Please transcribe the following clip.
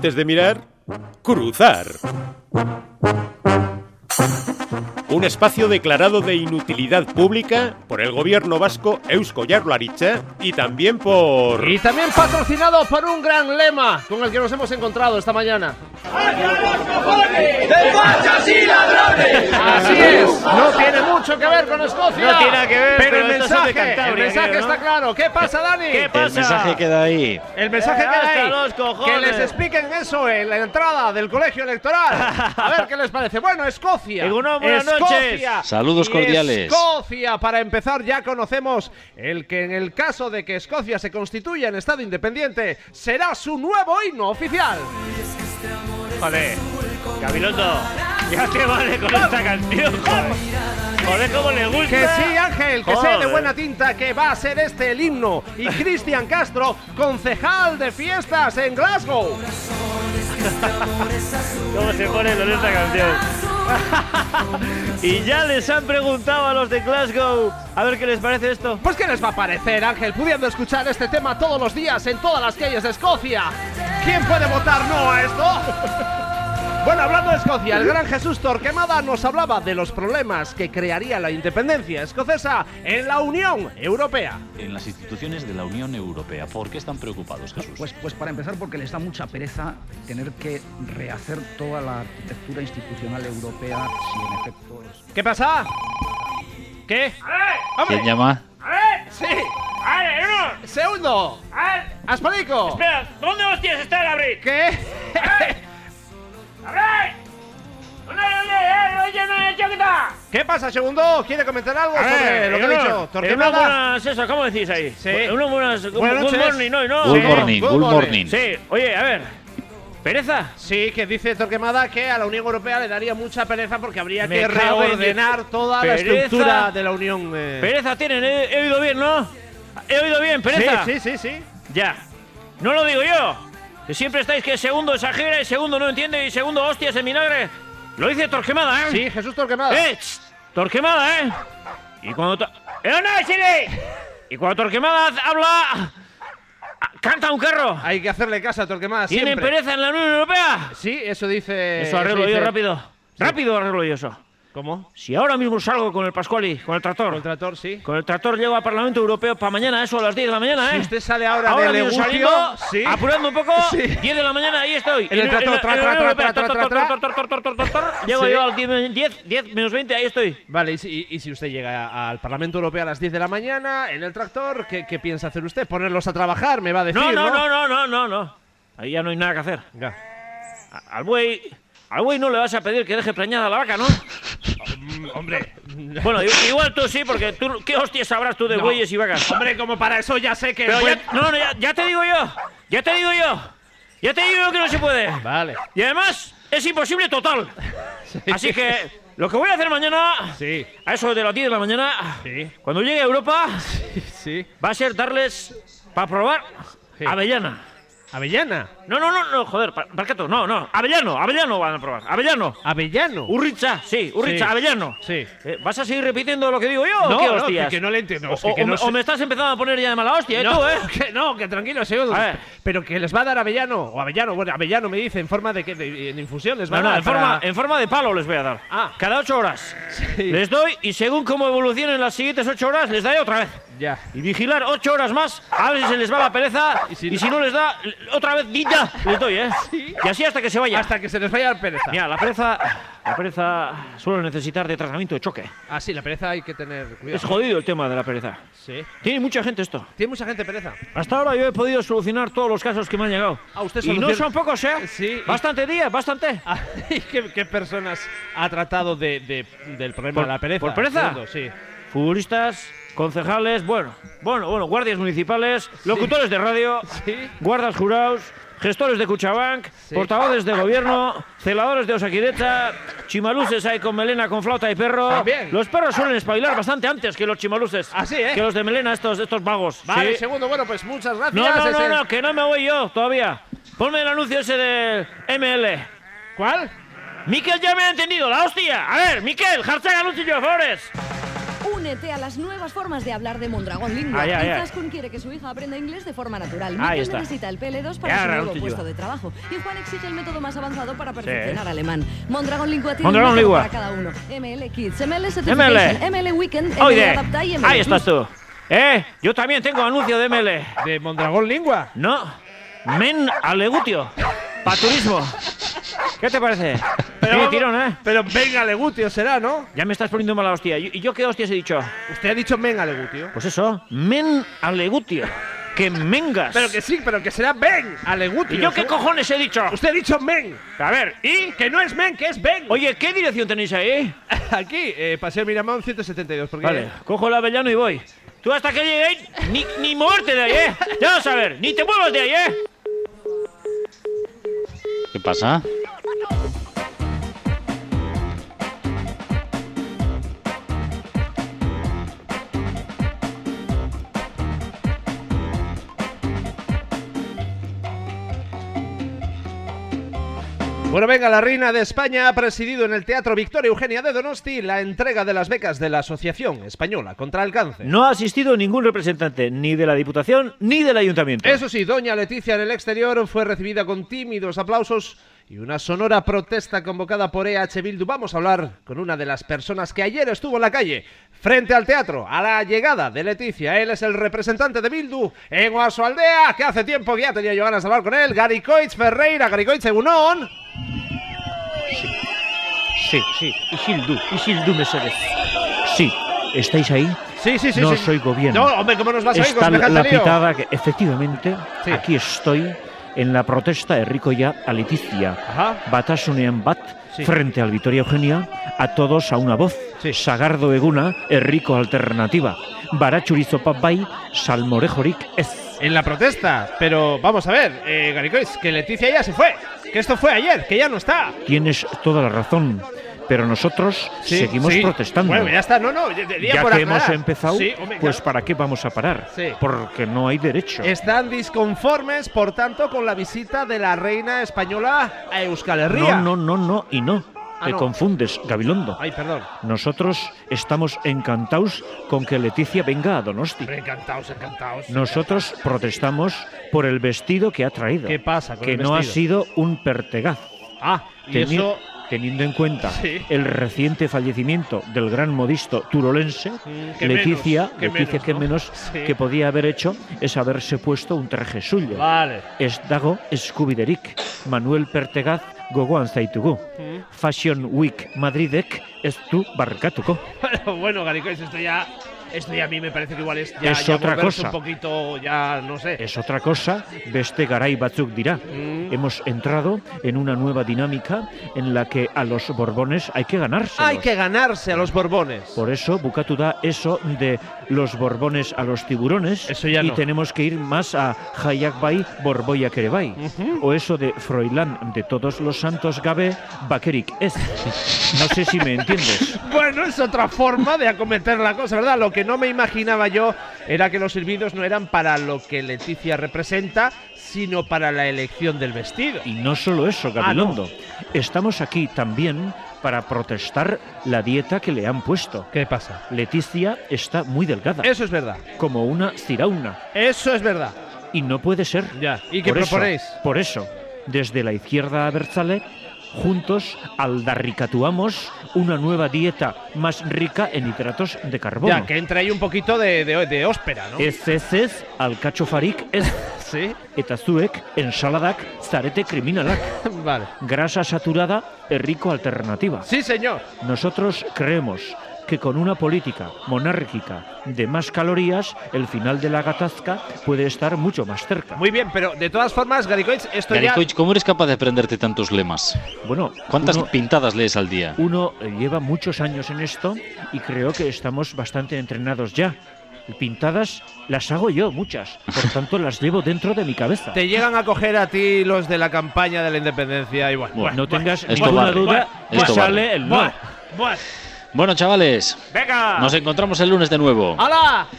antes de mirar, cruzar. Un espacio declarado de inutilidad pública por el gobierno vasco Eusko Jaurlaritza y también por... Y también patrocinado por un gran lema con el que nos hemos encontrado esta mañana. ¡De fachas y ladrones! Así es, no tiene mucho que ver con Escocia. No tiene nada que ver, pero el estos son de mensaje, Cantabria, creo, ¿no? está claro. ¿Qué pasa, Dani? ¿Qué pasa? El mensaje queda ahí. El mensaje queda hasta ahí. los cojones. Que les expliquen eso en la entrada del colegio electoral. A ver qué les parece. Bueno, Escocia. Buenas noches. Saludos Y cordiales. Escocia, para empezar, ya conocemos el que en el caso de que Escocia se constituya en estado independiente será su nuevo himno oficial. Joder, Gabilondo, ya te vale con esta canción, joder, cómo le gusta. Que sí, Ángel, que sé Joder. de buena tinta que va a ser este el himno. Y Cristian Castro, concejal de fiestas en Glasgow. ¿Cómo se pone con esta canción? Y ya les han preguntado a los de Glasgow a ver qué les parece esto. Pues ¿qué les va a parecer, Ángel, pudiendo escuchar este tema todos los días en todas las calles de Escocia? ¿Quién puede votar no a esto? Bueno, hablando de Escocia, el gran Jesús Torquemada nos hablaba de los problemas que crearía la independencia escocesa en la Unión Europea. En las instituciones de la Unión Europea, ¿por qué están preocupados, Jesús? Pues para empezar porque les da mucha pereza tener que rehacer toda la arquitectura institucional europea si en efecto es... ¿Qué pasa? ¿Qué? ¿Quién llama? ¡Sí! ¡A ver, uno! ¡Segundo! ¡A ver! ¡Aspalico! Espera, ¿dónde hostias está el abril? ¿Qué? ¡Abril! ¡Oye, no he hecho que está! ¿Qué pasa, segundo? ¿Quiere comentar algo sobre lo que ha dicho Torquemada? buenas, eso, ¿cómo decís ahí? Sí. Unas buenas... Buenas Good noches. morning, ¿no? Good Sí. morning, Good good morning. morning. Sí, oye, a ver. ¿Pereza? Sí, que dice Torquemada que a la Unión Europea le daría mucha pereza porque habría Me que cago en reordenar toda la Pereza. estructura de la Unión. Pereza tienen, he oído bien, ¿no? He oído bien, pereza. Sí. Ya. No lo digo yo. Que siempre estáis que segundo exagera y segundo no entiende y segundo hostias en vinagre. Lo dice Torquemada, ¿eh? Sí, Jesús Torquemada. Torquemada, ¿eh? Y cuando... Y cuando Torquemada habla... Canta un carro. Hay que hacerle caso a Torquemada ¿Tienen siempre. pereza en la Unión Europea? Sí, eso dice... Eso arreglo dice- yo rápido. Rápido arreglo yo eso. ¿Cómo? Si ahora mismo salgo con el Pascuali, con el tractor. Con el tractor, sí. Con el tractor llego al Parlamento Europeo para mañana, eso a las 10 de la mañana, ¿eh? Si usted sale ahora Ahora de mismo Legutio, saliendo, sí. apurando un poco, Sí. 10 de la mañana, ahí estoy. En el tractor, Llego Sí. yo al 10 menos 20, ahí estoy. Vale, y si usted llega al Parlamento Europeo a las 10 de la mañana en el tractor, ¿qué piensa hacer usted? ¿Ponerlos a trabajar? Me va a decir, No. Ahí ya no hay nada que hacer. Venga. Al buey no le vas a pedir que deje preñada la vaca, ¿no? Hombre. Bueno, igual tú sí, porque tú, ¿qué hostias sabrás tú de No. bueyes y vacas? Hombre, como para eso ya sé que... Pero el ya te digo yo. Ya te digo yo que no se puede. Vale. Y además, es imposible total. Así que, lo que voy a hacer mañana, Sí. a eso de las 10 de la mañana, Sí. cuando llegue a Europa, Sí. va a ser darles para probar Sí. avellana. ¿Avellana? No, joder, Parqueto, no, avellano van a probar, avellano. ¿Avellano? Urritza, sí, Sí. avellano. Sí. ¿Vas a seguir repitiendo lo que digo yo o qué No, hostias? que no le entiendo. O me estás empezando a poner ya de mala hostia, No, tú, ¿eh? que tranquilo, segundo. A ver. Pero que les va a dar avellano me dice, en forma de que en infusión les va a No, dar. en forma de palo les voy a dar. Ah. Cada 8 horas. Sí. Les doy y según cómo evolucionen las siguientes 8 horas, les daré otra vez. Ya. Y vigilar 8 horas más, a ver si se les va la pereza. Y Y si si, no- no les da, otra vez, ya les doy, ¿eh? Sí. Y así hasta que se vaya. Hasta que se les vaya la pereza. Mira, la pereza suele necesitar de tratamiento de choque. Ah, sí, la pereza hay que tener cuidado. Es jodido el tema de la pereza. Sí. Tiene mucha gente esto. Tiene mucha gente pereza. Hasta ahora yo he podido solucionar todos los casos que me han llegado. Ah, usted Y no soluciona- son pocos, ¿eh? Sí. Bastante días, bastante. Ah, ¿y qué personas ha tratado del problema de la pereza? ¿Por pereza? Segundo, sí. Futbolistas, concejales, bueno, guardias municipales, locutores de radio, Sí. guardas jurados, gestores de Cuchabank, Sí. portavoces de gobierno, celadores de Osakidecha, chimaluces hay con melena, con flauta y perro. También. Los perros suelen espabilar bastante antes que los chimaluces. Ah, sí, ¿eh? Que los de melena, estos vagos. Vale, Sí. segundo, bueno, pues muchas gracias. No, que no me voy yo todavía. Ponme el anuncio ese del ML. ¿Cuál? Miquel ya me ha entendido, la hostia. A ver, Miquel, hashtag anuncio, favores. Únete a las nuevas formas de hablar de Mondragón Lingua. Izaskun quiere que su hija aprenda inglés de forma natural. Mikel necesita el PL2 para su nuevo puesto de trabajo. Y Juan exige el método más avanzado para perfeccionar alemán. Mondragón Lingua tiene un método para cada uno. ML Kids, ML Certification, ML Weekend, ML Adapta y ML Ahí estás tú. Yo también tengo anuncio de ML. ¿De Mondragón Lingua? No. Men Alegutio. Pa' turismo. ¿Qué te parece? Pero, tirón, ¿eh? Pero venga Legutio será, ¿no? Ya me estás poniendo mala hostia. ¿Y yo qué hostias he dicho? Usted ha dicho men Alegutio. Pues eso, men Alegutio. Que mengas. Pero que sí, pero que será ben Alegutio. ¿Y yo qué cojones he dicho? Usted ha dicho men. A ver, ¿y? Que no es men, que es ben. Oye, ¿qué dirección tenéis ahí? Aquí, Paseo Miramón 172. Porque vale, cojo el Avellano y voy. Tú hasta que llegue ahí, ni moverte de ahí, ¿eh? Ya vas a ver, ni te muevas de ahí, ¿eh? ¿Qué pasa? Bueno, venga, la reina de España ha presidido en el Teatro Victoria Eugenia de Donosti la entrega de las becas de la Asociación Española contra el Cáncer. No ha asistido ningún representante, ni de la Diputación ni del Ayuntamiento. Eso sí, doña Leticia en el exterior fue recibida con tímidos aplausos y una sonora protesta convocada por EH Bildu. Vamos a hablar con una de las personas que ayer estuvo en la calle, frente al teatro, a la llegada de Leticia. Él es el representante de Bildu en Oarsoaldea, que hace tiempo que ya tenía yo ganas de hablar con él. Garicoitz Ferreira. Garicoitz, egunon. Sí, Isildu Mesedez. Sí, ¿estáis ahí? Sí. No soy gobierno. No, hombre, ¿cómo nos vas a ir Está con semejante la lío? pitada que, efectivamente, aquí estoy en la protesta herrikoia a Leticia. Batasunean bat, frente al Victoria Eugenia, a todos a una voz. Sagardo eguna, herriko alternativa. Baratxurizo bai, salmorejorik ez. En la protesta, pero vamos a ver, Garicoitz, que Leticia ya se fue. Que esto fue ayer, que ya no está. Tienes toda la razón, pero nosotros seguimos protestando. Bueno, ya está, ya que hemos empezado, pues ¿para qué vamos a parar? Porque no hay derecho. Están disconformes, por tanto, con la visita de la reina española a Euskal Herria. No, y no. Te confundes, Gabilondo. Ay, perdón. Nosotros estamos encantados con que Leticia venga a Donosti. Encantados. Nosotros protestamos por el vestido que ha traído. ¿Qué pasa con el vestido? Que no ha sido un pertegaz. Y eso... Teniendo en cuenta el reciente fallecimiento del gran modisto turolense, Leticia, que menos que podía haber hecho es haberse puesto un traje suyo. Vale. Ez dago eskubiderik, Manuel Pertegaz gogoan zaitugu. Fashion Week Madridek ez du barkatuko. Bueno, Garicoitz, esto ya a mí me parece que igual es otra cosa. Un poquito, ya no sé. Es otra cosa, beste garai batzuk dira. Hemos entrado en una nueva dinámica en la que a los Borbones hay que ganárselos. Hay que ganarse a los Borbones. Por eso, bukatu da eso de los Borbones a los tiburones. Eso ya no. Tenemos que ir más a Jaiak bai, Borboiak ere bai. O eso de Froilán de todos los santos gabe, bakerik ez. No sé si me entiendes. Bueno, es otra forma de acometer la cosa, ¿verdad? Lo que no me imaginaba yo era que los silbidos no eran para lo que Leticia representa, sino para la elección del vestido. Y no solo eso, Gabilondo. Estamos aquí también para protestar la dieta que le han puesto. ¿Qué pasa? Leticia está muy delgada. Eso es verdad. Como una cirauna. Eso es verdad. Y no puede ser. Ya. ¿Y qué proponéis? Por eso, desde la izquierda abertzale, juntos aldarricatuamos una nueva dieta más rica en hidratos de carbono. Ya, que entra ahí un poquito de óspera, ¿no? Ez, alkachofarik ez. Eta zuek ensaladak zarete kriminalak. Vale. Grasa saturada, herriko alternativa. Sí, señor. Nosotros creemos que con una política monárquica de más calorías, el final de la gatazca puede estar mucho más cerca. Muy bien, pero de todas formas, Garicoitz, Garicoitz, ¿cómo eres capaz de aprenderte tantos lemas? Bueno, ¿cuántas pintadas lees al día? Uno lleva muchos años en esto y creo que estamos bastante entrenados ya. Pintadas las hago yo, muchas. Por tanto, las llevo dentro de mi cabeza. Te llegan a coger a ti los de la campaña de la independencia y no tengas ninguna duda que sale el no. Bueno, chavales, ¡venga! Nos encontramos el lunes de nuevo. ¡Hala!